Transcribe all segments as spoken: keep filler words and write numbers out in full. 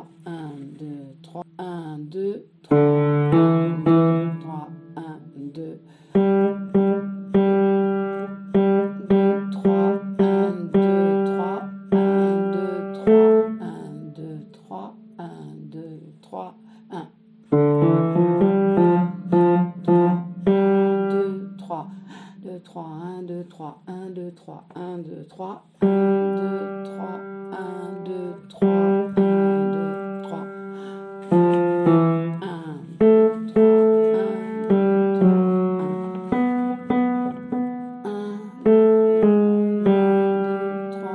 trois, un, deux, trois, un, deux, trois, un, deux, trois, un, deux, deux, trois, un, deux, trois, un, deux, trois, un, deux, trois, un, deux, trois, un. deux, trois, deux, trois, un, deux, trois, un, deux, trois, un, deux, trois, un, deux, trois, un, deux, trois, un, deux, trois, un, deux,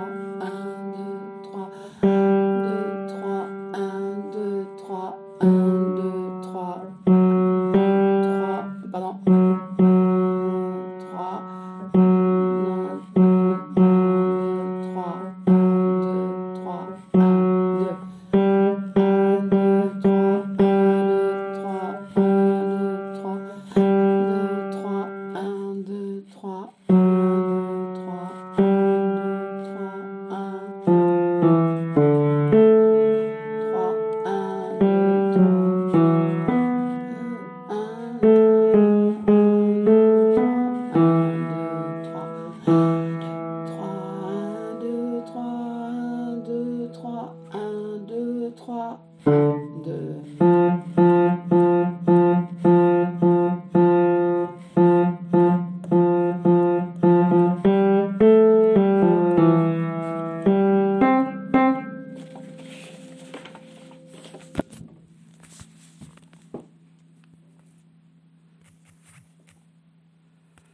trois, un, deux, trois, un, deux, trois, un,